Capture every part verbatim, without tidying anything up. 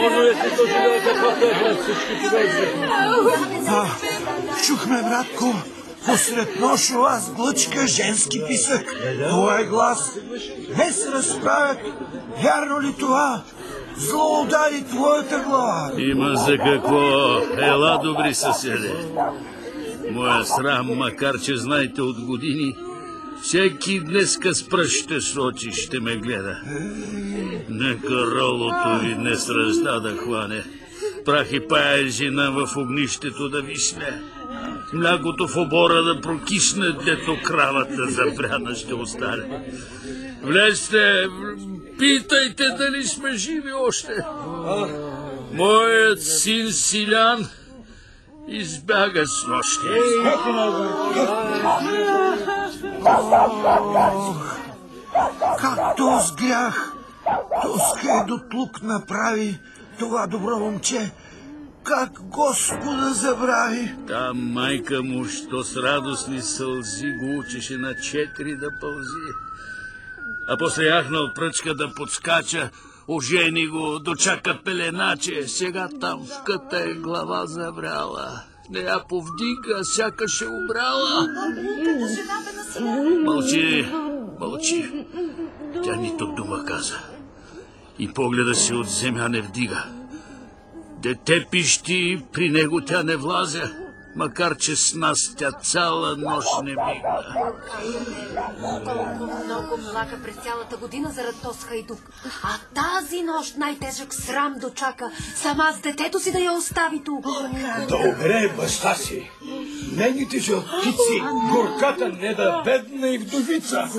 Чухме, братко, посред нощ аз глъчка женски писък. Това е глас. Не се разправят. Вярно ли това? Зло удари твоята глава. Има за какво. Ела, добри съседи. Моя срам, макар че знаете от години, всеки днеска с пръщите с очи ще ме гледа. Нека ролото ви днес разда да хване. Прах и пая жена в огнището да висне. Млякото в обора да прокисне, дето кравата запряна ще остане. Влезте, питайте дали сме живи още. Моят син Силян избяга с нощи. Как този грях, този хейдотлук направи това добро момче? Как Господа забрави? Та майка му, що с радостни сълзи го учеше на четири да пълзи. А после яхна от пръчка да подскача, ожени го, дочака пеленаче. Сега там в къта е глава забряла. Не я повдига, сякаш е умряла. Мълчи, мълчи. Тя нито дума каза. И погледа се от земя не вдига. Дете пищи, при него тя не влазе, макар че с нас тя цяла нощ не мигна. Толкова много млака през цялата година зарад този хайдук. А тази нощ най-тежък срам дочака. Сама с детето си да я остави тук. Добре, баща си. Нейните жълтици, горката не да бедна и вдовица.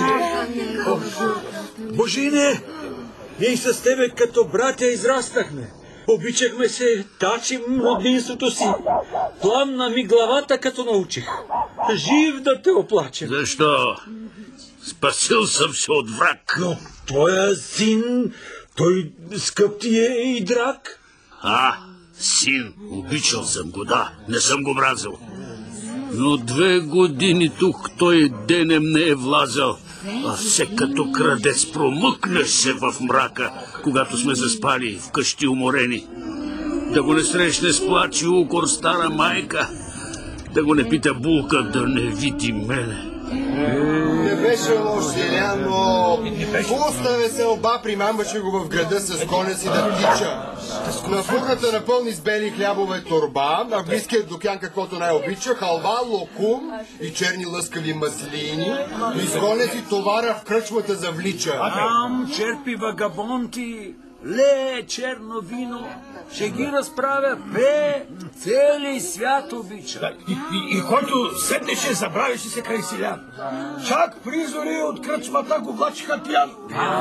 Божине, ние с тебе като братя израстахме. Обичахме се, тачим роднинството си. Пламна ми главата, като научих. Жив да те оплачем. Защо? Спасил съм се от враг. Но твоя син, той скъп ти е и драг. А, син, обичал съм го, да, не съм го мразил. Но две години тук той денем не е влазал. А все като крадец промъкнеш се в мрака, когато сме заспали вкъщи уморени. Да го не срещне с плач и укор стара майка, да го не пита булка да не види мене. Не беше лош Силян, но оставя се оба, примамваше го в града с коня си да тича. На фурната напълни с бели хлябове торба, на близкият докян каквото най-обича, халва, локум и черни лъскави маслини, и с коня си товара в кръчмата завлича. Там черпи вагабонти, лее черно вино, ще ги разправя, бе, цели свят обича. Да, и, и, и който седнеше, забравяше се край Силян. Чак призори от кръчмата го влачиха пиян.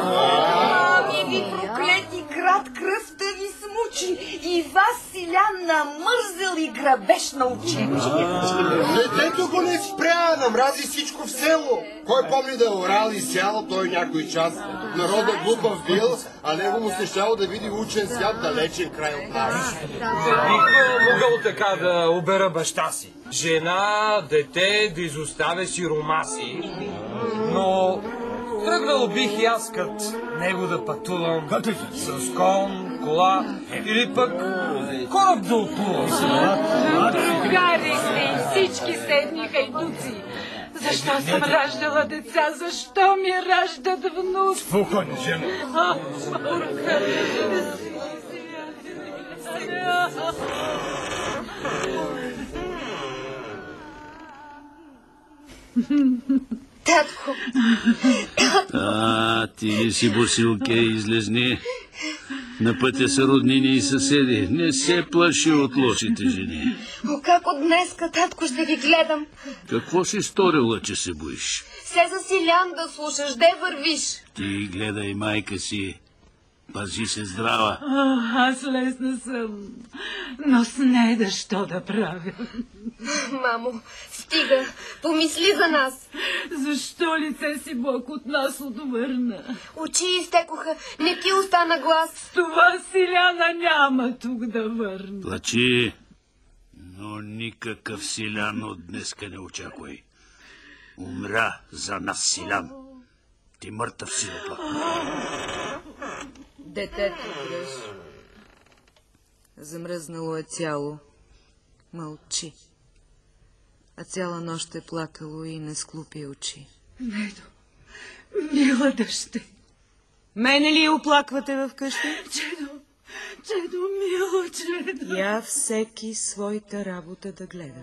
Ами ви проклети град, кръвта ви смучи и вас Силян намързал и грабеж научи. Детето го не спря, намрази всичко в село. Кой помни да е орал и сял той някой час. Народът глупав бил, а него му се щяло да види учен свят далечен край от нас. Никой могъл така да обера баща си. Жена, дете, да изоставя сирома си. Но тръгнал бих и аз кът него да пътувам с кон, кола или пък кораб да отплувам. Гари сте и всички седни хайдуци. Защо съм раждала деца? Защо ми раждат внуци? Спокойно, жена. Татко! А, ти ли си, Босилке, излезни. На пътя са роднини и съседи. Не се плаши от лошите жени. О, как от днеска, татко, ще ги гледам. Какво си сторила, че се боиш? Се за Силян да слушаш, де вървиш? Ти гледай майка си. Пази се здрава. О, аз лесна съм, но с нея що да правя? Мамо, стига, помисли за нас. Защо лице си Бог от нас отвърна? Очи изтекоха, не ти остана глас. Това Силяна няма тук да върне. Плачи, но никакъв Силян от днеска не очаквай. Умря за нас Силян. Ти мъртъв си, пак. Детето греши. Замръзнало е цяло. Мълчи. А цяла нощ е плакало и не склупи очи. Недо, мила дъще. Мене ли оплаквате вкъщи? Чедо, Чедо, мило Чедо. Я всеки своята работа да гледа.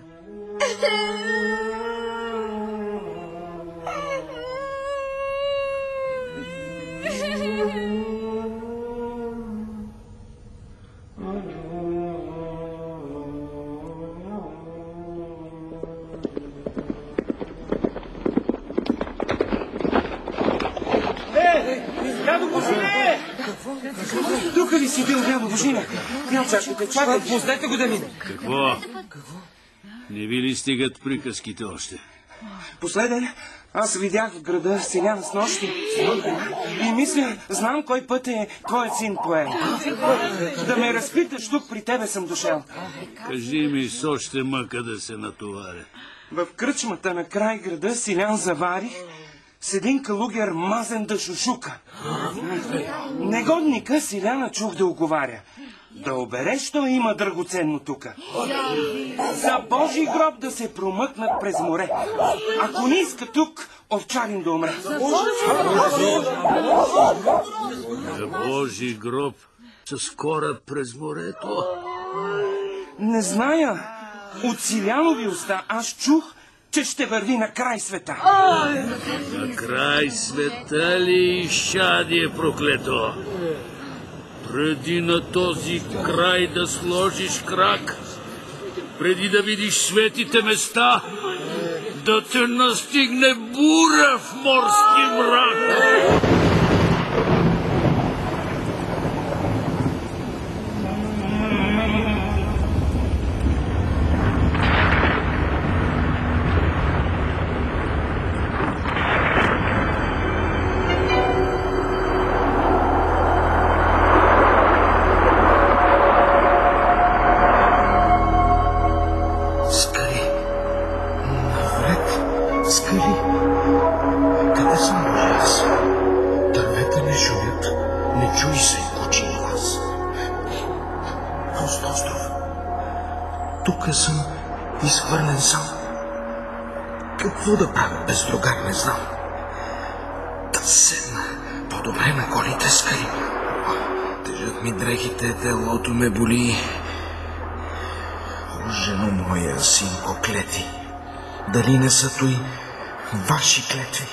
Дядо Божине! Тук ли си бил, дядо Божине? Чакайте, чакайте, пуснете го да мине. Какво? Не ви ли стигат приказките още? Последен, аз видях в града селян с нощи и мисля, знам кой път е твоят син поел. Да ме разпиташ, тук при тебе съм дошъл. Кажи ми с още мъка да се натоваря. В кръчмата на край града селян заварих с един калугер мазен да шушука. Негодника селяна чух да оговаря. Да обереш, що има драгоценно тука. За Божий гроб да се промъкнат през море. Ако не иска тук, овчарин да умре. За Божий гроб с кораб през морето? Не зная. От Силянови уста аз чух, че ще върви на край света. На край света ли, изчадие проклето? Преди на този край да сложиш крак, преди да видиш светите места, да те настигне буря в морски мрак. Тук съм изхвърлен сам. Какво да правя без другар, не знам. Да седна по-добре на голите скали. Тежат ми дрехите, телото ме боли. О, жено моя, синко, клети, дали не са той ваши клетви?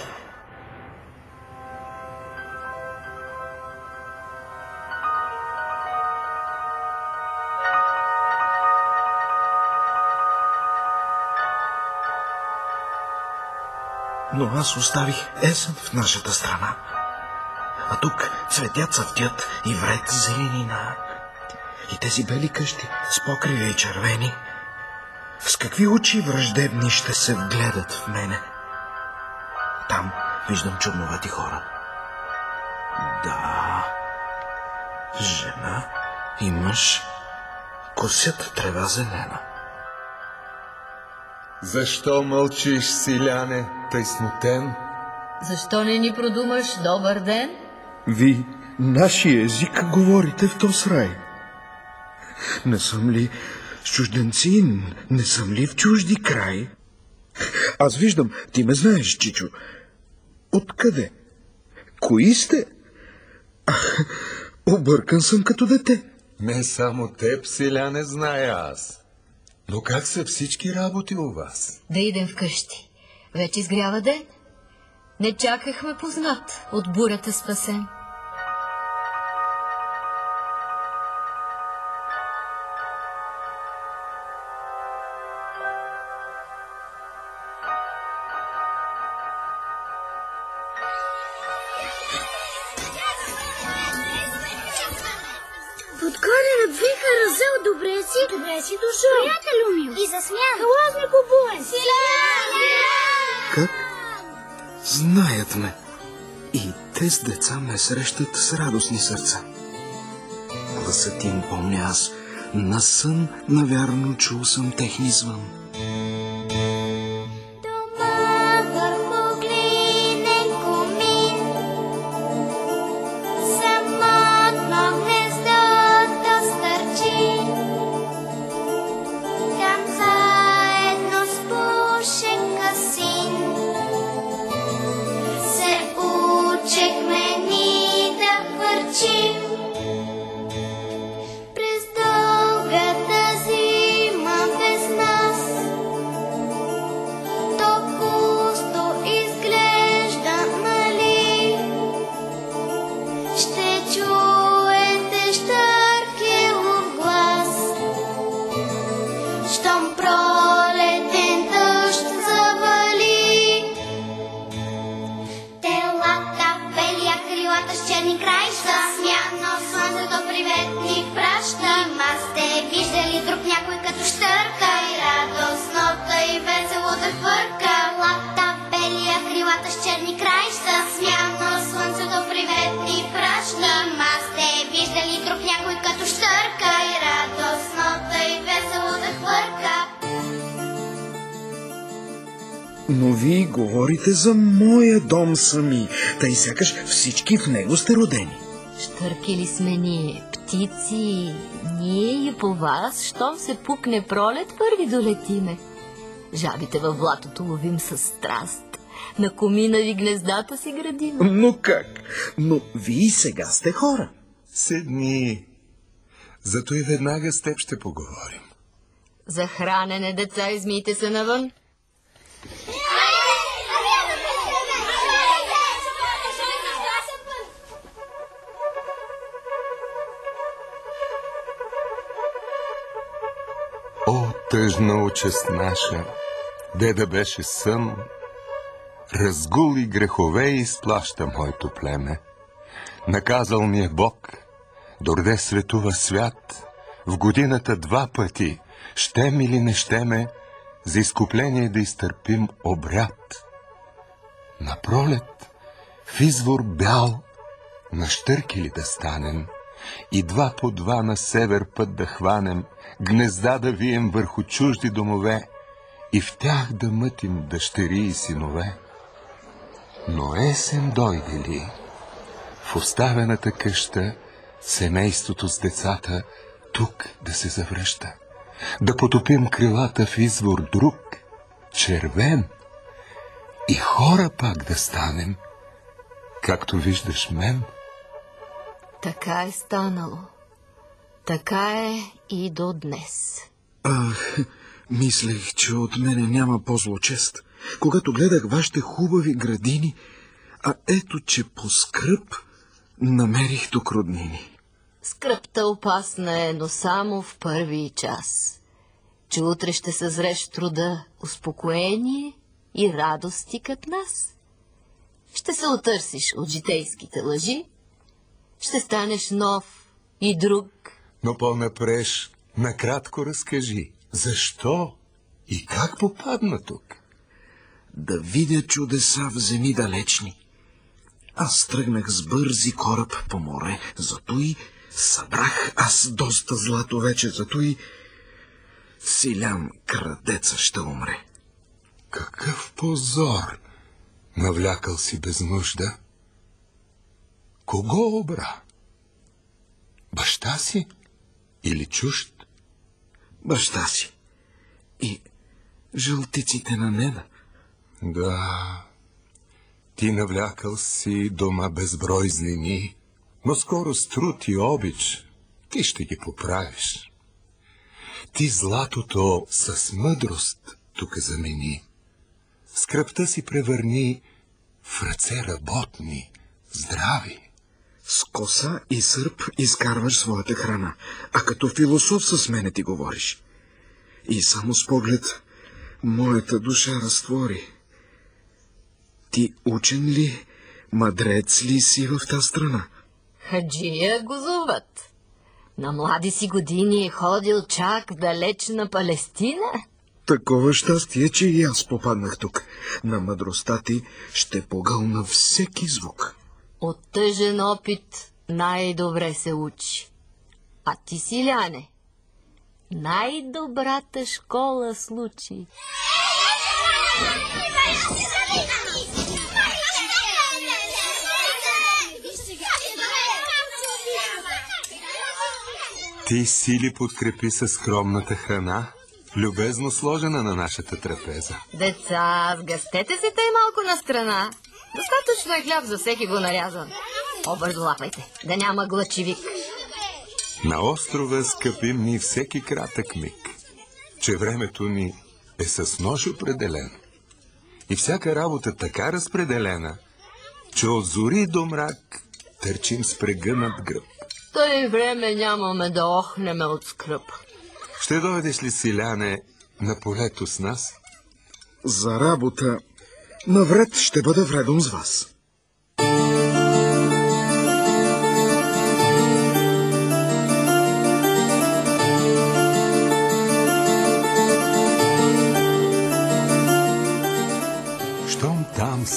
Но аз оставих есен в нашата страна. А тук цветят, цъфтят и вред зеленина. И тези бели къщи с покриви и червени, с какви очи враждебни ще се вгледат в мене. Там виждам чудновати хора. Да, жена и мъж косят трева зелена. Защо мълчиш, Силяне, тъй смутен? Защо не ни продумаш добър ден? Ви нашия език говорите в този рай. Не съм ли с чужденци, не съм ли в чужди край? Аз виждам, ти ме знаеш, Чичо. Откъде? Кои сте? Ах, объркан съм като дете. Не само теб, Силяне, зная аз. Но как са всички работи у вас? Да идем вкъщи. Вече изгрява ден. Не чакахме познат, от бурята спасен. Подкоренът виха разел, добре си? Добре си дошъл. Приятелю ми. И засмян. Халазнико буен. Силян! Как? Знаят ме. И те с деца ме срещат с радостни сърца. Гласът им помня аз. На сън, навярно, чул съм техни звън. Самотно гнездото стърчи. черни краища. Смяно слънцето приветни праща. Ма сте виждали друг някой като щърка и радостно и весело да хвърка. Лата белия крилата с черни краища. Смяно слънцето приветни праща. Ма сте виждали друг някой като щърка и радостно и весело да хвърка. Но вие говорите за моя дом сами, тъй сякаш всички в него сте родени. Щърки ли сме ние, птици? Ние и по вас, щом се пукне пролет, първи долетиме. Жабите във блатото ловим със страст. На комина ви гнездата си градим. Но как? Но вие сега сте хора. Седни. Зато и веднага с теб ще поговорим. За хранене, деца, измийте се навън. О, тъжна участ наша, де да беше сън, разгул и грехове изплаща моето племе. Наказал ми е Бог, дорде светува свят, в годината два пъти, щем или не щеме, за изкупление да изтърпим обряд. На пролет, в извор бял, на щърки ли да станем, и два по два на север път да хванем, гнезда да вием върху чужди домове и в тях да мътим дъщери и синове. Но есен дойде ли, в оставената къща, семейството с децата тук да се завръща, да потопим крилата в извор друг, червен, и хора пак да станем, както виждаш мен. Така е станало. Така е и до днес. Ах, мислех, че от мене няма по-зло чест, когато гледах вашите хубави градини, а ето, че по скръб намерих тук роднини. Скръбта опасна е, но само в първи час. Че утре ще съзреш труда, успокоение и радости като нас. Ще се отърсиш от житейските лъжи, ще станеш нов и друг. Но по-напреш, накратко разкажи, защо и как попадна тук? Да видя чудеса в земи далечни. Аз тръгнах с бързи кораб по море, зато и събрах аз доста злато вече, зато и Силян крадеца ще умре. Какъв позор! Навлякал си без нужда. Кого обра? Баща си или чужд? Баща си. И жълтиците на Неда. Да, ти навлякал си дома безброй злини, но скоро с труд и обич ти ще ги поправиш. Ти златото с мъдрост тук замени. Скръбта си превърни в ръце работни, здрави. С коса и сърп изкарваш своята храна, а като философ с мене ти говориш. И само с поглед моята душа разтвори. Ти учен ли, мъдрец ли си в тази страна? Хаджия го зоват. На млади си години е ходил чак далеч на Палестина. Такова щастие, че и аз попаднах тук. На мъдростта ти ще погълна всеки звук. От тъжен опит най-добре се учи. А ти, Силяне, най-добрата школа случи. Ти сили подкрепи със скромната храна, любезно сложена на нашата трапеза. Деца, сгъстете се тъй малко на страна. Достатъчно е хляб за всеки го нарязан. По-бързо лапайте, да няма глъчивик. На острова скъпим ни всеки кратък миг, че времето ни е с нож определено. И всяка работа така разпределена, че от зори до мрак търчим с прегънат гръб. Той време нямаме да охнеме от скръб. Ще дойдеш ли, Силяне, на полето с нас? За работа навред ще бъда вредом с вас.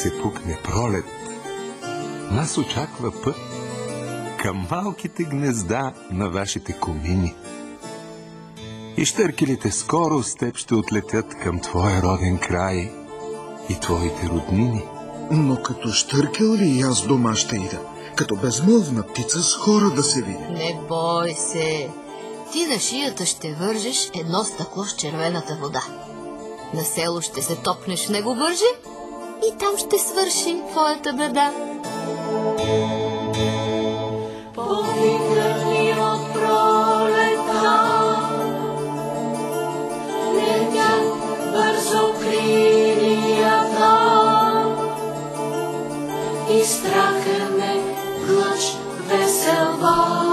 се пукне пролет, нас очаква път към малките гнезда на вашите комини. И щъркелите скоро с теб ще отлетят към твоя роден край и твоите роднини. Но като щъркел ли и аз дома ще ида? Като безмълвна птица с хора да се види? Не бой се. Ти на шията ще вържеш едно стъкло с червената вода. На село ще се топнеш в него бърже и там ще свърши твоята беда. Повикани от пролета, летят бързо крилията и страха ме глъч веселва.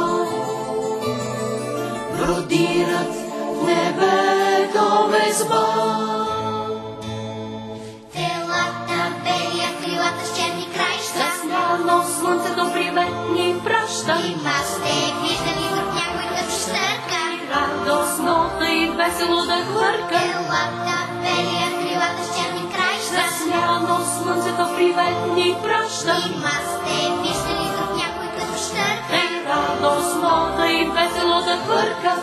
Бродират в небето мезба. Телата белия, крилата с черни краища, Засняно слънцето приветни праща. и масте виждали друг някой като щърка. Радостно и весело да хвърка. Телата белия, крилата с черни краища, Засняно слънцето приветни праща. и масте виждали друг някой като щърка. Е радостно да и весело да хвърка.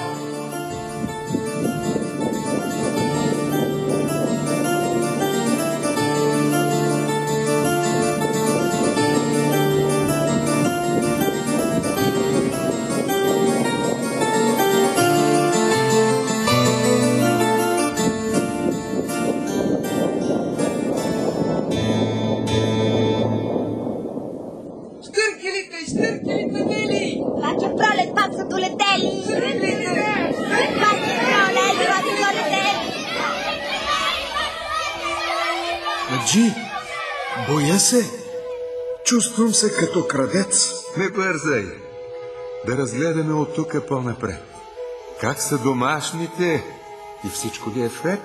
Штъркелите, штъркелите, Нели! Пак е пролет, пак са долетели. Пак е пролет, пак са долетели. Аджи, боя се. Чувствам се като крадец. Не бързай. Да разгледаме от тук по-напред. Как са домашните и всичко ли е вред?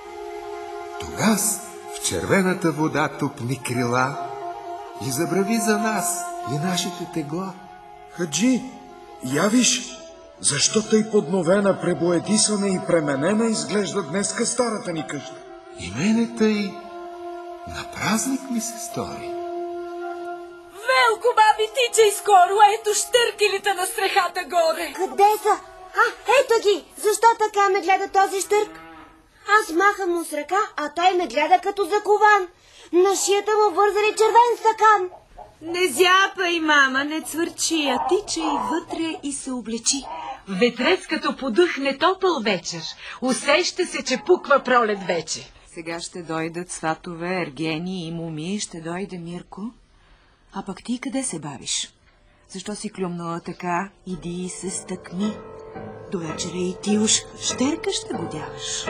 Тогас в червената вода тупни крила и забрави за нас и нашите тегла. Хаджи, явиш, защо тъй подновена, пребоедисана и пременена изглежда днеска старата ни къща? И мене тъй на празник ми се стори. Велко, баби, тичай скоро, ето щъркелите на стрехата горе. Къде са? А, ето ги! Защо така ме гледа този щърк? Аз махам му с ръка, а той ме гледа като закован. На шията му вързали червен стакан. Не зяпай, мама, не цвърчи, а тичай вътре и се облечи. Ветрец като подъхне топъл вечер, усеща се, че пуква пролет вече. Сега ще дойдат сватове, ергени и муми, ще дойде Мирко. А пък ти къде се бавиш? Защо си клюмнала така? Иди и се стъкни. До вечера и ти уж щерка ще годяваш.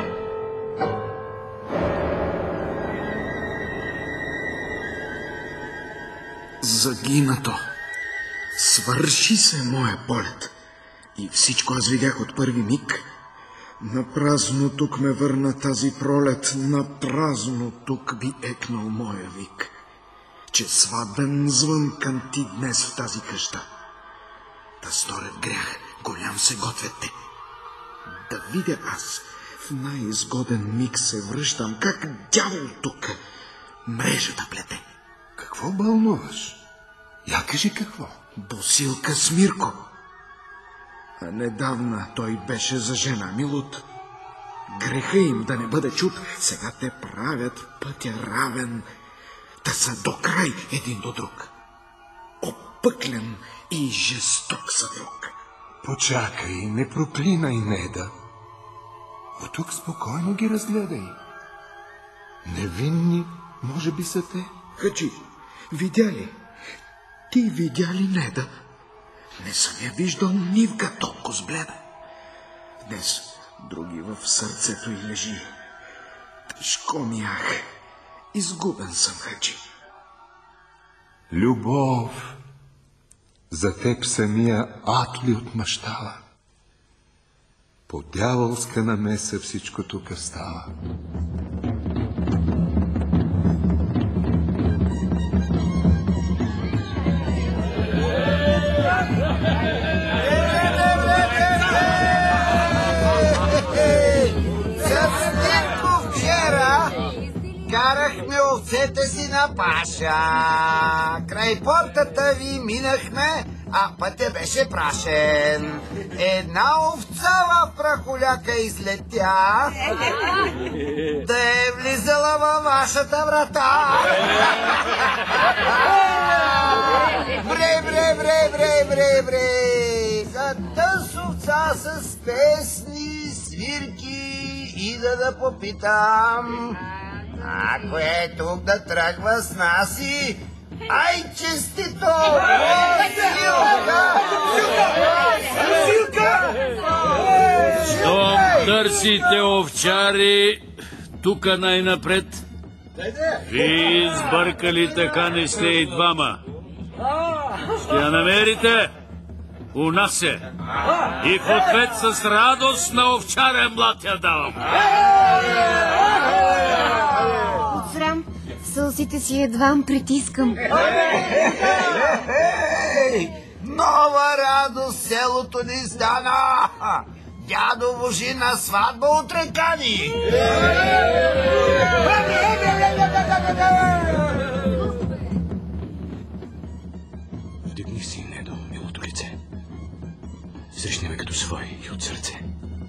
Загинато. Свърши се моя полет. И всичко аз видях от първи миг. Напразно тук ме върна тази пролет, напразно тук би екнал моя вик, че сватбен звън канти днес в тази къща. Да сторят грях, голям се готвят те. Да видя аз, в най-изгоден миг се връщам, как дявол тук мрежата плете. Какво бълнуваш? Я кажи какво? Босилка с Мирко. А недавна той беше за жена Милут. Греха им да не бъде чут, сега те правят пътя равен, да са до край един до друг. Опъклен и жесток съпруг. Почакай, не проклинай, Неда. От тук спокойно ги разгледай. Невинни, може би са те. Хаджи, видя ли? Ти видя ли Неда? Не съм я виждал нивга толкова сбледа. Днес други в сърцето й лежи. Тежко ми ах, изгубен съм, Хаджи. Любов, за теб самия ад ли отмъщава? По дяволска намеса всичко тук става. Карахме от овцете си на паша. Край портата ви минахме, а пътя беше прашен. Една овца в прахоляка излетя, да е влизала във вашата врата. Бре, бре, бре, бре, бре, бре. За тъс овца с песни, свирки и да да попитам. Ако е тук да тръгва с наси, ай, честито! Силка! Силка! Щом търсите овчари, тука най-напред. Ви избъркали, така не сте и двама. Ще я намерите, у нас е. И в ответ с радост на овчаря млад я давам. От срам сълзите си едвам притискам. Нова радост селото ни стана! Дядо Вожи на сватба утре кани! Вдигни си, Недо, милото лице. Срещни ме като свой и от сърце.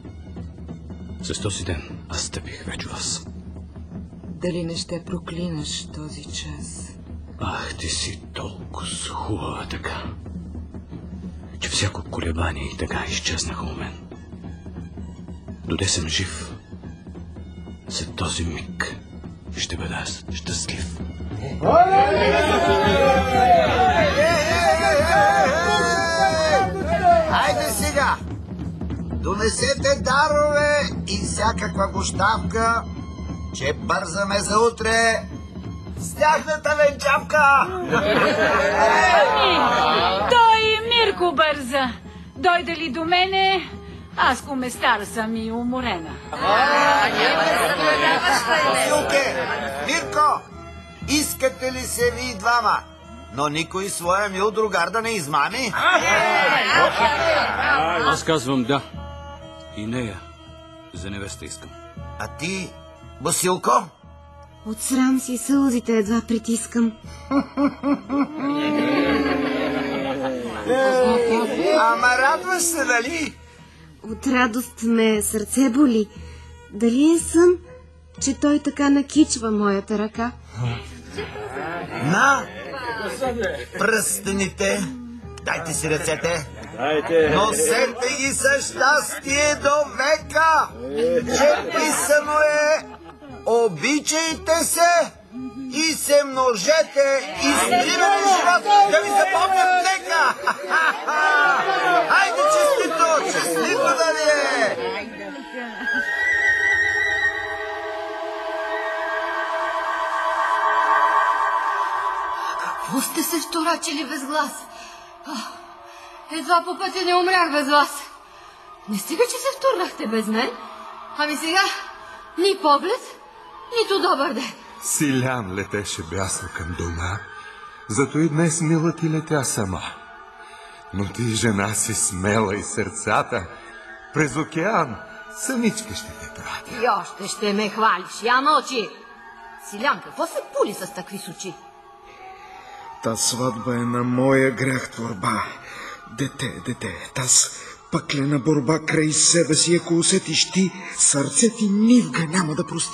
С този ден аз стъпих вече вас. Дали не ще проклинаш този час? Ах, ти си толкова хубава така, че всяко колебание и така изчезнаха у мен. Доде съм жив, за този миг ще бъда аз щастлив. Хайде сега! Донесете дарове и всякаква гощавка, че бързаме за утре с тяхната венчавка! Той Мирко бърза. Дойде ли до мене, аз коместар съм и уморена. Силке, Мирко, искате ли се ви двама? Но никой своя мил другар да не измами? Аз казвам да. И нея за невеста искам. А ти, Босилко? От срам си сълзите едва притискам. Ама радваш се, нали? От радост ме сърце боли. Дали е сън, че той така накичва моята ръка? На! Пръстените! Дайте си ръцете! Дайте! Носете ги със щастие до века! Че писано е: обичайте се и се множете и спиране живот да ви запомнят нека! Хайде, честито! Честито да ви е! Какво сте се вторачили без глас? Едва по пътя не умрях без вас. Не стига, че се втурнахте без мен. Ами сега ни поглед, нито добър ден. Силян летеше бясно към дома, зато и днес мила ти летя сама. Но ти, жена си смела и сърцата, през океан самичка ще те пратя. И още ще ме хвалиш. Я мълчи. Силян, какво се пули с такви сучи? Та сватба е на моя грях творба. Дете, дете, таз пъклена борба край себе си, ако усетиш ти, сърце ти нивга няма да прости.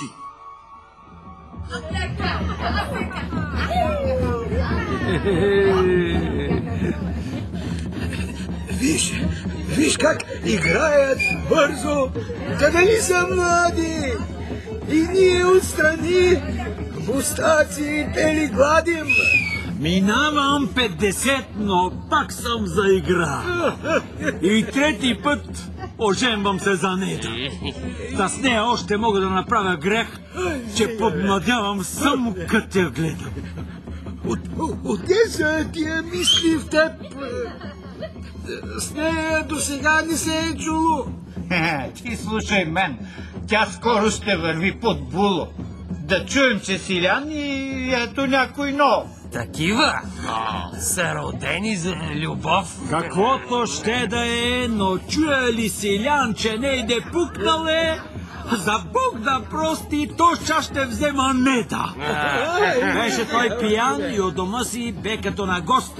Виж, виж как играят бързо, къде ли са млади? И ние отстрани мустаците ли гладим? Минавам петдесет, но пак съм за игра. И трети път оженвам се за нея. Да с нея още мога да направя грех, че подмладявам само като я гледам. Отде са тия мисли в теб? С нея до сега не се е чуло. Ти слушай мен. Тя скоро ще върви под було. Да чуем, че Силян и ето някой нов. Такива са родени за любов. Каквото ще да е, но чуя ли Силян, че не иде пукнале, За Бог да прости, то час ще взема Неда. Беше той пиян и от дома си бе като на гост.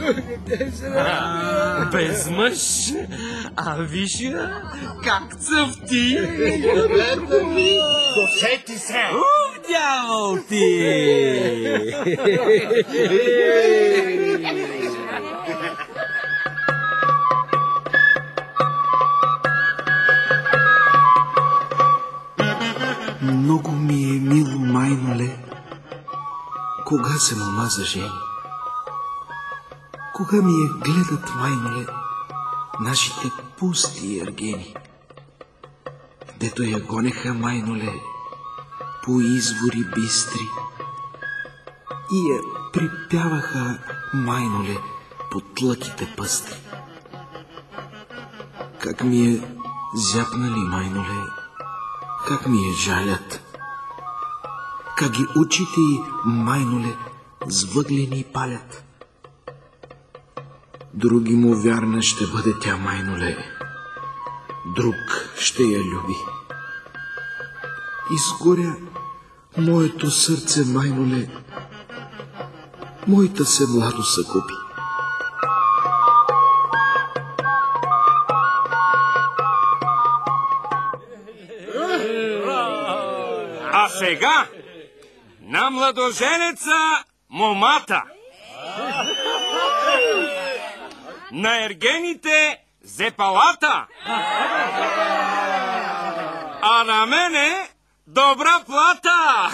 Без мъж, а виж я, как цъфти. Досети се. Ух, дявол ти! Много ми е мило, майноле, кога се мома зажени. Кога ми е гледат, майноле, нашите пусти ергени, дето я гонеха, майноле, по извори бистри и я припяваха, майноле, по тлъките пъстри. Как ми е зяпнали, майноле, как ми е жалят, как ги очите й, майноле, с въглени палят. Други му вярна ще бъде тя, майноле, друг ще я люби. Изгоря моето сърце, майноле, моята се младо съкупи. А сега на младоженеца момата, на ергените зепалата, а на мене добра плата.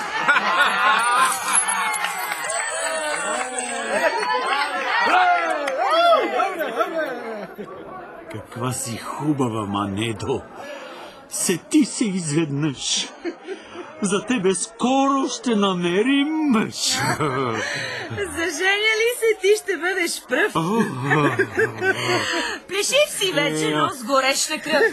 Каква си хубава, Манедо! Сети се изведнъж. За тебе скоро ще намерим мъж. Заженя ли се, ти ще бъдеш пръв. Плешив си вече, но с гореща кръв.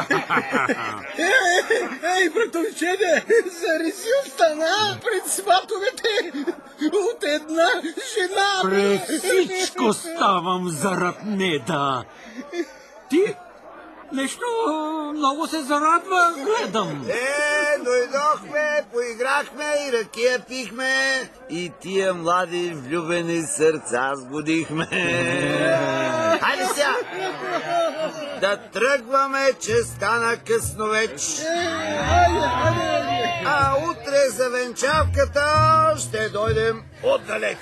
Ей, братовчене, зарезил стана пред сватовете от една жена. Пред всичко ставам зарад Неда. Ти? Нещо много се зарадва, гледам. Е, дойдохме, поиграхме и ракия пихме и тия млади влюбени сърца сбудихме. Хайде сега! Да тръгваме, че стана късно веч. А утре за венчавката ще дойдем отдалеч.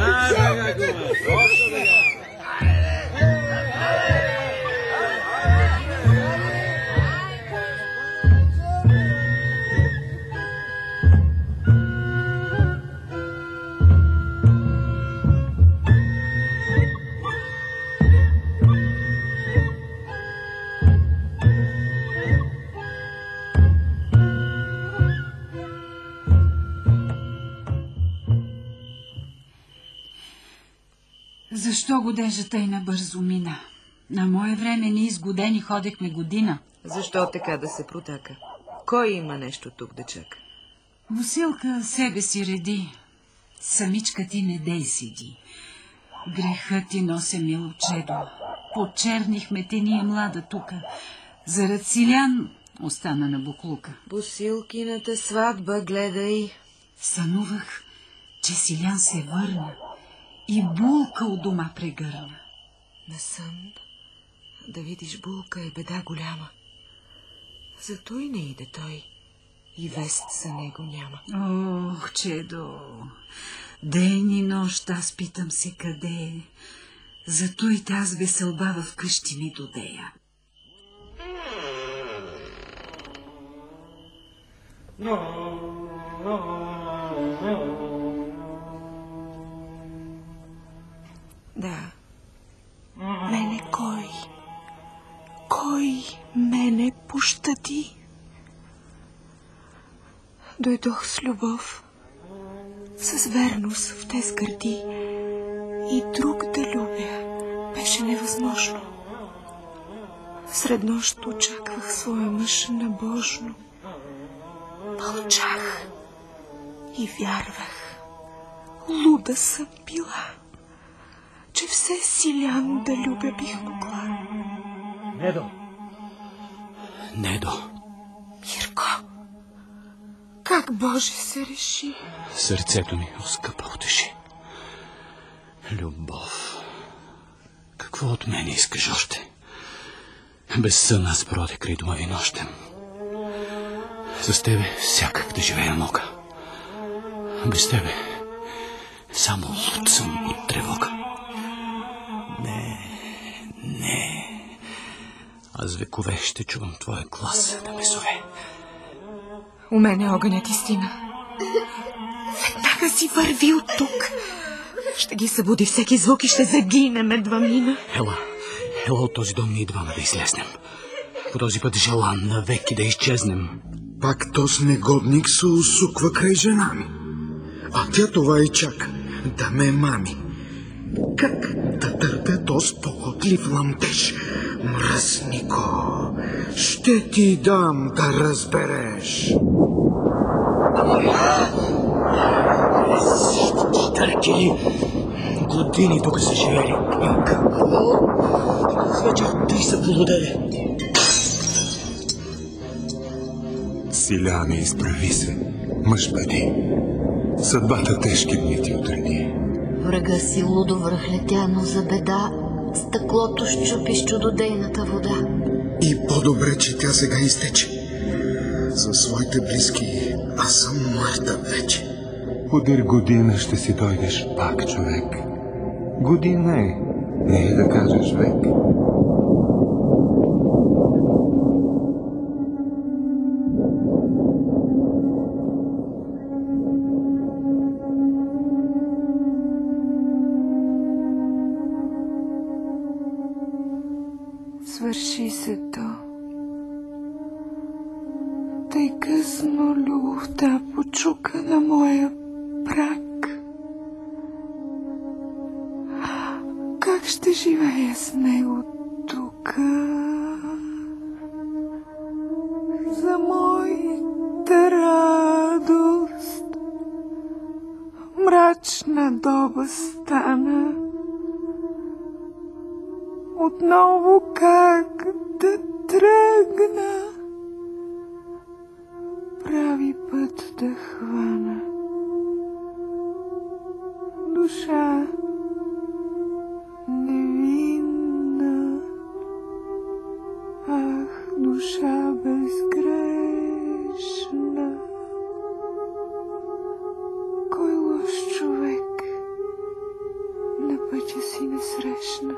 Защо годежата и набързо мина? На мое време ние с годени ходехме година. Защо така да се протака? Кой има нещо тук да чака? Василка себе си реди. Самичка ти не дей седи. Грехът ти носе, милочедо. Почернихме те ние млада тука. Зарад Силян остана на буклука. Босилкината сватба, гледай. Сънувах, че Силян се върна и булка у дома прегърна. На сън да видиш булка е беда голяма. Зато и не иде той. И вест за него няма. Ох, чедо, ден и нощ аз питам се къде е. Зато и таз веселба в къщи ми додея. Да. Мене кой? Кой мене пощади? Дойдох с любов, с верност в тез гърди и друг да любя беше невъзможно. Сред нощ очаквах своя мъж набожно. Мълчах и вярвах. Луда съм била, че все Силян да любя бих могла. Недо! Недо! Мирко! Как Боже се реши? Сърцето ми, о, скъпа, утеши. Любов. Какво от мене искаш още? Без сън аз бродя край дома ви нощем. С тебе всякак да живея мога. Без тебе само луд съм от тревога. Не, не. Аз векове ще чувам твоя глас да ме зове. У мене огънят истина. Веднага си върви от тук. Ще ги събуди всеки звук и ще загинем едва мина. Ела, ела от този дом ние двама да излезнем. По този път желан навеки да изчезнем. Пак тоз негодник се усуква край жена ми. А тя това и чака, да ме мами. Как да търпя тоз похотлив ламтеж? Мръснико, ще ти дам да разбереш. Старки години тук са живели. Какво? Вече ти са полудели. Силяне, изправи се. Мъж бъди. Съдбата тежки дни ти отреди. Врага си лудо връхлетя, но за беда стъклото щупи с чудодейната вода. И по-добре, че тя сега изтече. За своите близки аз съм мъртъв вече. Подир година ще си дойдеш пак, човек. Година е, не е да кажеш век. Свърши се то. Тъй късно любовта почука на моя прак. Как ще живея с него тук? За моята радост мрачна доба стана. Отново как да тръгна, прави път да хвана. Душа невинна, ах, душа безгрешна. Кой лош човек на пътя си не срещна?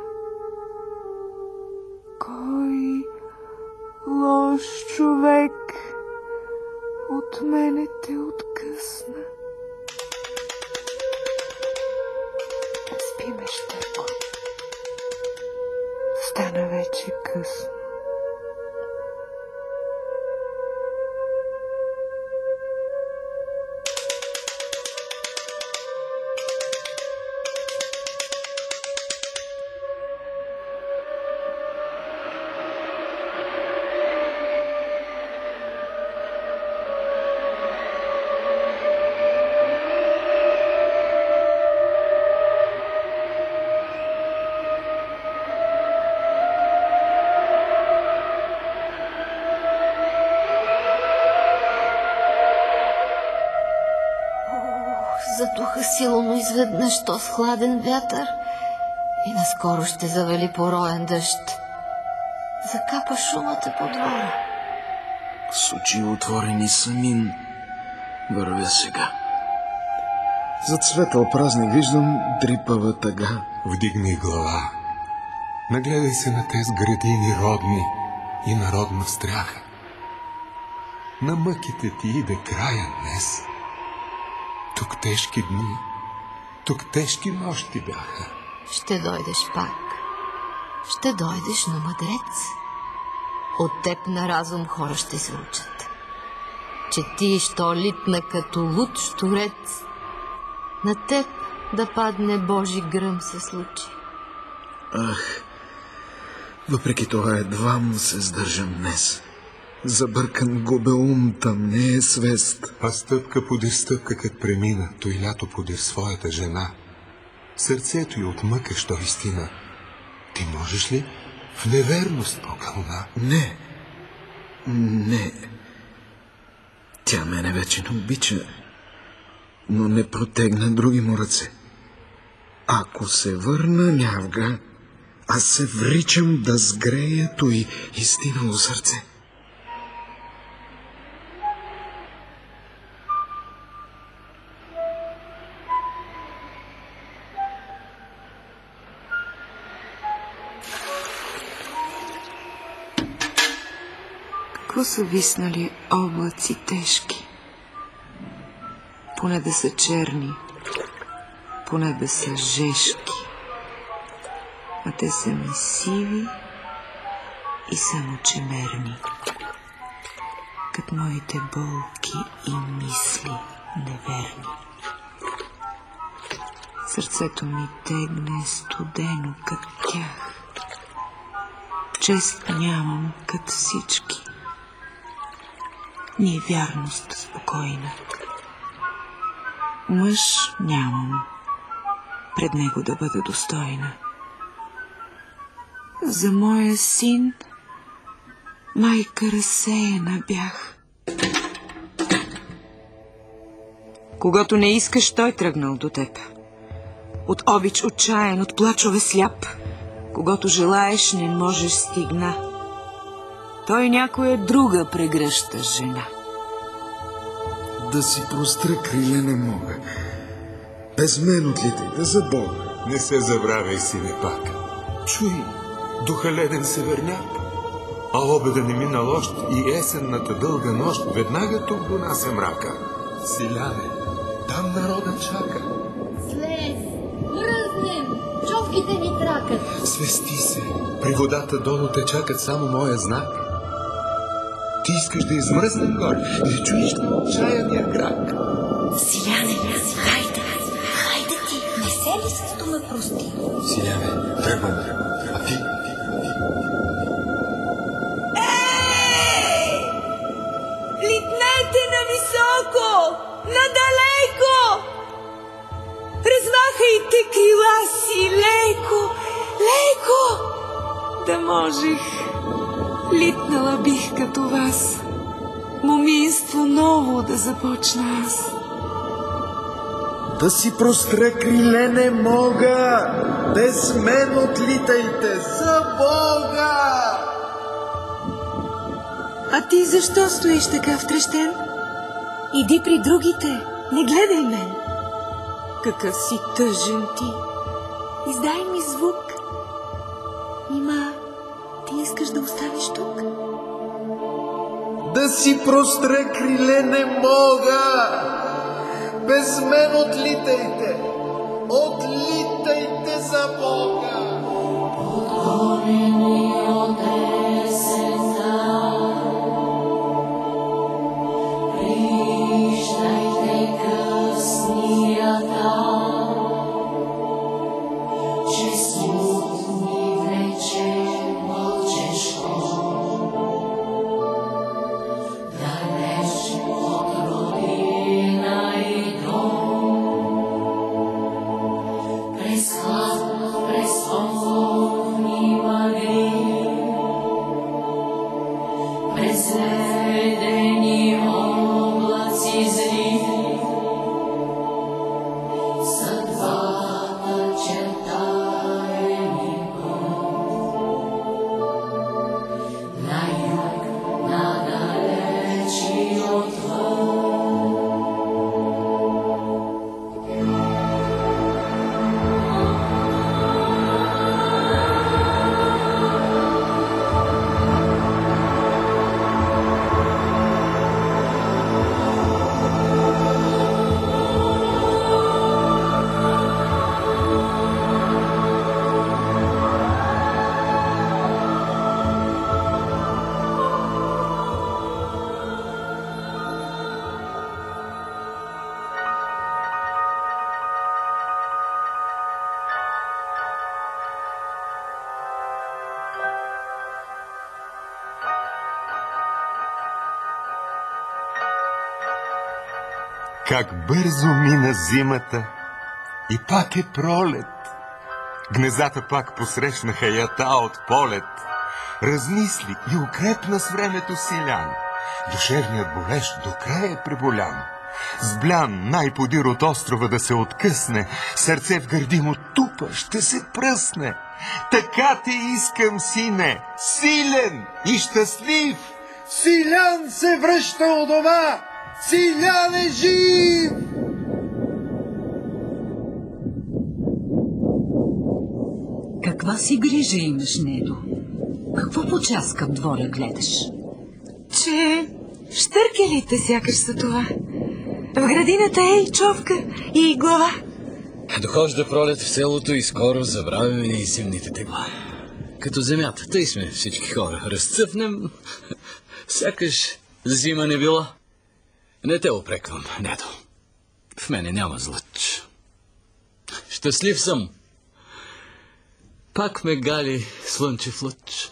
Кой лош човек от мене те откъсна? Спи, мещерко. Стана вече късно. Задуха силно изведнъж то с хладен вятър и наскоро ще завали пороен дъжд. Закапа шумата по двора. С очи отворени самин вървя сега. Зад светъл празник виждам дрипава тъга. Вдигни глава. Нагледай се на тез градини родни и народна стряха. На мъките ти иде края днес. Тук тежки дни, тук тежки нощи бяха. Ще дойдеш пак. Ще дойдеш, но мъдрец. От теб на разум хора ще се учат. Че ти, що литна като луд щурец, на теб да падне Божи гръм се случи. Ах, въпреки това едвам се сдържам днес. Забъркан губе ум, там не е свест. А стъпка подир стъпка, кът премина, той лято подир своята жена. Сърцето й от мъка, що истина. Ти можеш ли в неверност покълна? Не, не. Тя мене вече не обича, но не протегна други му ръце. Ако се върна нявга, аз се вричам да сгрея той истинало сърце. Какво са виснали облаци тежки? Поне да са черни, поне да са жешки. А те са ми сиви и само чемерни, като моите болки и мисли неверни. Сърцето ми тегне студено като тях. Чест нямам като всички, ни вярност спокойна. Мъж нямам, пред него да бъда достойна. За моя син майка разсеяна бях. Когато не искаш, той тръгнал до теб. От обич отчаян, от плачове сляп. Когато желаеш, не можеш стигна. Той някоя друга прегръща жена. Да си простра криле не мога. Без мен отлитайте за Бога. Не се забравяй, сине, пак. Чуй, духа леден северняк, а обеда не мина лощ и есенната дълга нощ веднага тук донася мрака. Силяне, там народа чака. Слез, мръзнем, човките ни тракат. Свести се, при водата долу те чакат само моя знак. Ти искаш да измръзнем горе, не чуеш ли отчаяния крак? Силяне, хайде, хайде ти, не се ли с това прости? Силяне, тръгвам, а ти? Ей! Литнете на високо, надалеко! Размахайте крила си леко, леко! Да можех, литнала бих като вас. Моминство ново да започна аз. Да си простра криле не мога. Без мен отлитайте за Бога. А ти защо стоиш така втрещен? Иди при другите, не гледай мен. Какъв си тъжен ти. Издай ми звук. Нима ти искаш да останеш тук? Да си простра криле не мога. Без мен отлитайте. Отлитайте за Бога. Отгорени от есента, прищайте къснията, че смутни влече мълчешко, далеч от родина и дом, през хлад, през огнени мъгли, през ледени облаци зли, съдбата чертае ми на юг, надалеч и отвън. Как бързо мина зимата и пак е пролет. Гнездата пак посрещнаха ята от полет. Размисли и укрепна с времето Силян. Душевният болеж до края е преболян. С блян най-подир от острова да се откъсне, сърце в гърди му тупа ще се пръсне. Така те искам, сине, силен и щастлив. Силян се връща у дома! Силян е жив! Каква си грижа имаш, Недо? Какво по час към двора гледаш? Че щъркелите сякаш са това. В градината е и човка, и глава. Дохожда пролет в селото и скоро забравяме и зимните тепла. Като земята, тъй сме всички хора. Разцъфнем, сякаш зима не била. Не те опреквам, Недо. В мене няма злъч. Щастлив съм. Пак ме гали слънчев лъч.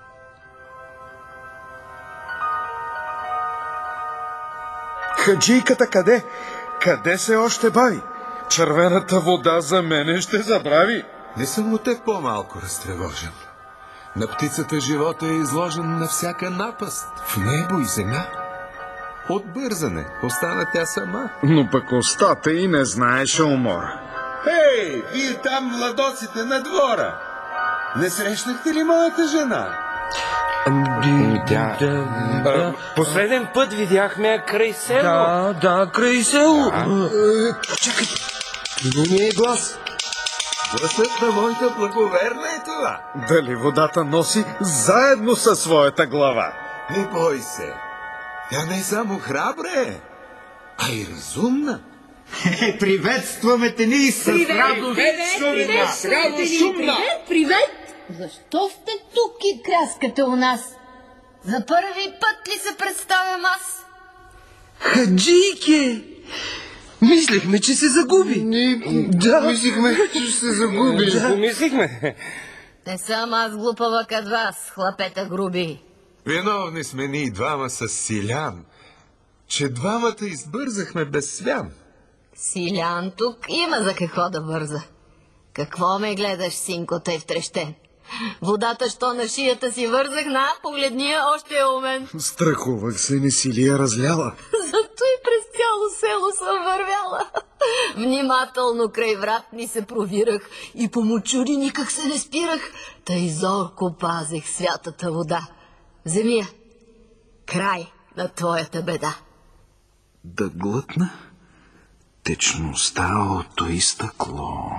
Хаджийката къде? Къде се още бави? Червената вода за мене ще забрави. Не съм от теб по-малко разтревожен. На птицата живота е изложен на всяка напаст, в небо и земя. От бързане остана тя сама. Но пък устата и не знаеше умора. Хей, вие там, младоците на двора! Не срещнахте ли моята жена? Тя... Да. Последен път видяхме я край село. Да, да, край село. Чакай, но ми е глас. Гласът на моята благоверна е това. Дали водата носи заедно със своята глава? Не бой се. Тя не е само храбра, а и разумна. Приветстваме те ни с Привет, радост. привет, привет, С радост шумна. привет, привет. Защо сте тук и кряскате у нас? За първи път ли се представям аз? Хаджийке! Мислехме, че се загуби. Ние да. мислихме, че ще се загуби. Да. Помислихме. Не съм аз глупава като вас, хлапета груби. Виновни сме ние двама с Силян, че двамата избързахме без свян. Силян тук има за какво да бърза. Какво ме гледаш, синко, тъй втрещен? Водата, що на шията си вързах, на, погледни я, още е умен. Страхувах се, не си ли я разляла? Зато и през цяло село съм вървяла. Внимателно край вратни се провирах и по мочури никак се не спирах, тъй зорко пазех святата вода. Вземи я, край на твоята беда. Да глътна течността от той стъкло.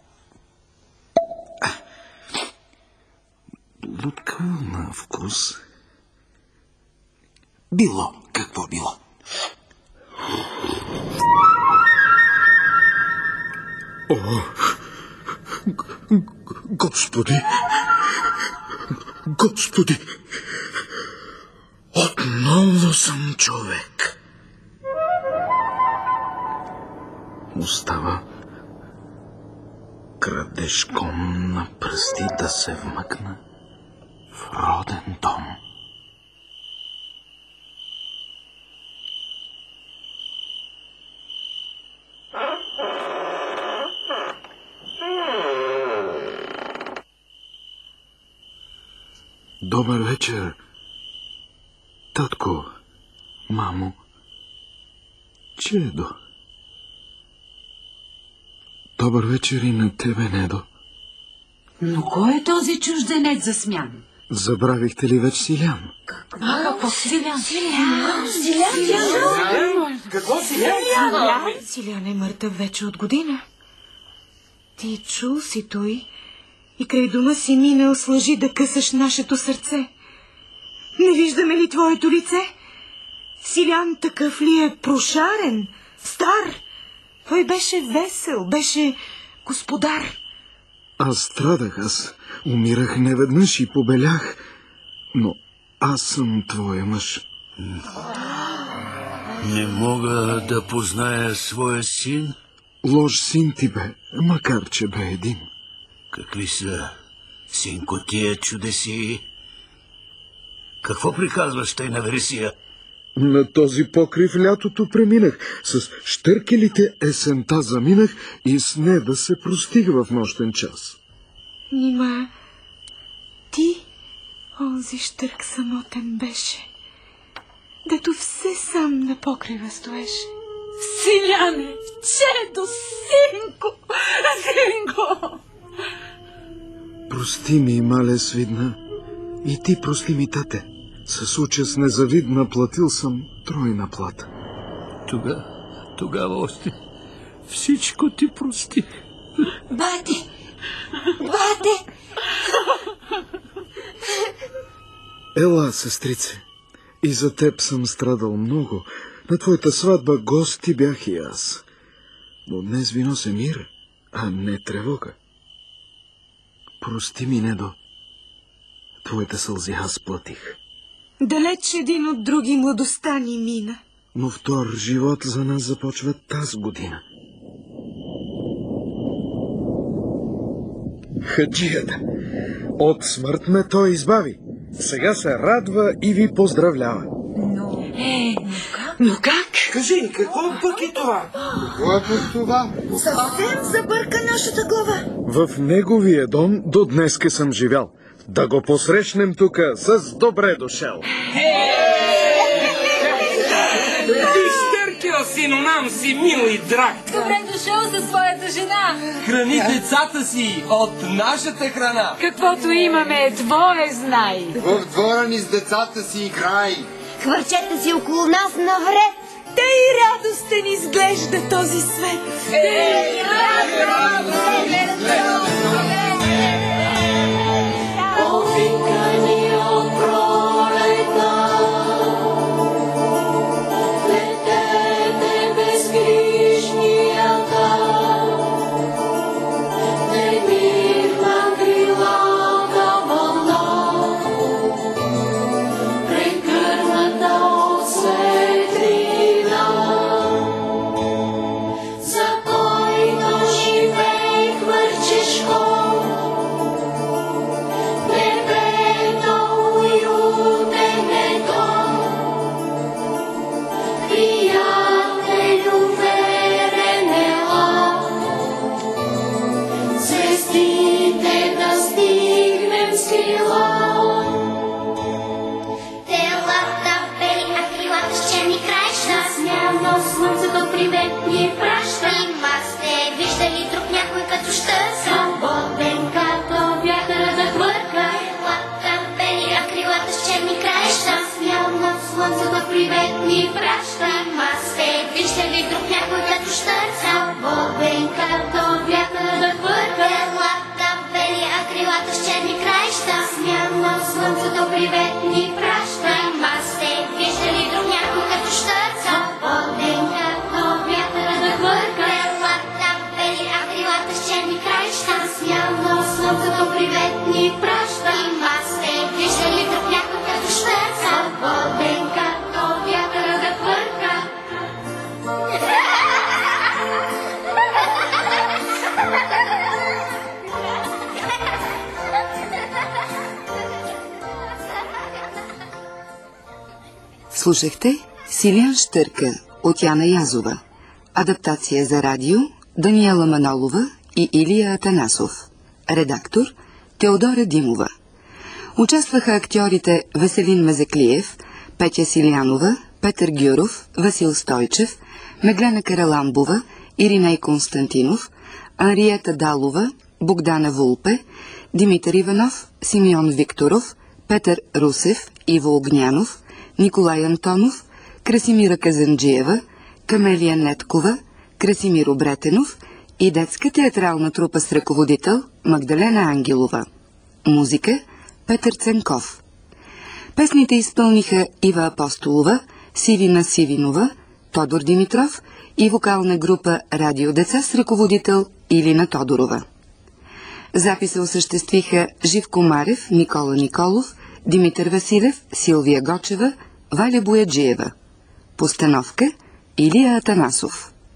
Лудка на вкус. Било, какво било? О, Господи! Господи! Отново съм човек. Остава крадешком на пръсти да се вмъкна в роден дом. Добър вечер, татко, мамо, чедо. Добър вечер и на тебе, Недо. Но кой е този чужденец за смян? Забравихте ли вече Силян? А, какво Силян? Силян! Силян! Какво Силян? Силян е мъртъв вече от година. Ти чул си той и край дома си минал с лъжи да късаш нашето сърце. Не виждаме ли твоето лице? Силян такъв ли е прошарен, стар? Той беше весел, беше господар. Аз страдах, аз умирах неведнъж и побелях, но аз съм твоя мъж. Не мога да позная своя син. Лош син ти бе, макар че бе един. Какви са, синко, тия чудеси? Какво приказваш тъй на вересия? На този покрив лятото преминах, с щъркелите есента заминах и с Неда се простих в нощен час. Нима ти, онзи щърк самотен беше. дето все сам на покрива стоеше. Силяне, чедо, синко, синко! Прости ми, мале свидна, и ти прости ми, тате. С участ незавидна платил съм тройна плата. Тога, тогава още всичко ти простих. Бате! Бате! Ела, сестрице, и за теб съм страдал много. На твоята сватба гости бях и аз. Но днес ви нося мир, а не тревога. Прости ми, Недо. Твоите сълзи аз платих. Далеч един от други младостта ни мина. Но втор живот за нас започва тази година. Хаджията. От смърт ме той избави. Сега се радва и ви поздравлява. Но... Е, но как? Но как? Кажи, какво пък е това? Какво е пък това? Съвсем забърка нашата глава. В неговия дом до днеска съм живял. Да го посрещнем тука с добре дошъл. Ти сино нам си, мил и драг. Добре дошъл със своята жена. Храни децата си от нашата храна. Каквото имаме, твое знай. В двора ни с децата си играй. Хвърчете си около нас навред. Тъй радостен изглежда този свет. Ей, радостен Повикани от пролета, летете безгрижнията, немирна крилата вълна, прегърната от светлина, за който живей хвърчешко. Приветни праща. Нима сте виждали друг някой като щърса? Свободен като вятъра да хвърка. Елата бели, а крилата с черни краища. Смял над слънцето приветни праща. Нима сте виждали друг някой като щърса? Свободен като вятъра да хвърка. Елата бели, а крилата с черни краища. Смял над слънцето приветни праща. Нима сте виждали друг някой като щърса? Свободен като вятъра да хвърка. Елата бели, а крилата с черни краища. Смялно слънцето приветни праща. Нима сте виждали друг някой като щърса? Свободен като вятъра да хвърка. Слушахте Силиан Щърка от Яна Язова. Адаптация за радио Даниела Манолова и Илия Атанасов. Редактор Теодора Димова. Участваха актьорите Веселин Мазеклиев, Петя Силианова, Петър Гюров, Васил Стойчев, Меглена Караламбова, Ириней Константинов, Анриета Далова, Богдана Вулпе, Димитър Иванов, Симеон Викторов, Петър Русев, Иво Огнянов, Николай Антонов, Красимира Казанджиева, Камелия Неткова, Красимир Обретенов и детска театрална трупа с ръководител Магдалена Ангелова. Музика Петър Ценков. Песните изпълниха Ива Апостолова, Сивина Сивинова, Тодор Димитров и вокална група Радио Деца с ръководител Илина Тодорова. Записа осъществиха Живко Марев, Никола Николов, Димитър Василев, Силвия Гочева, Валя Бояджиева. Постановка Илия Атанасов.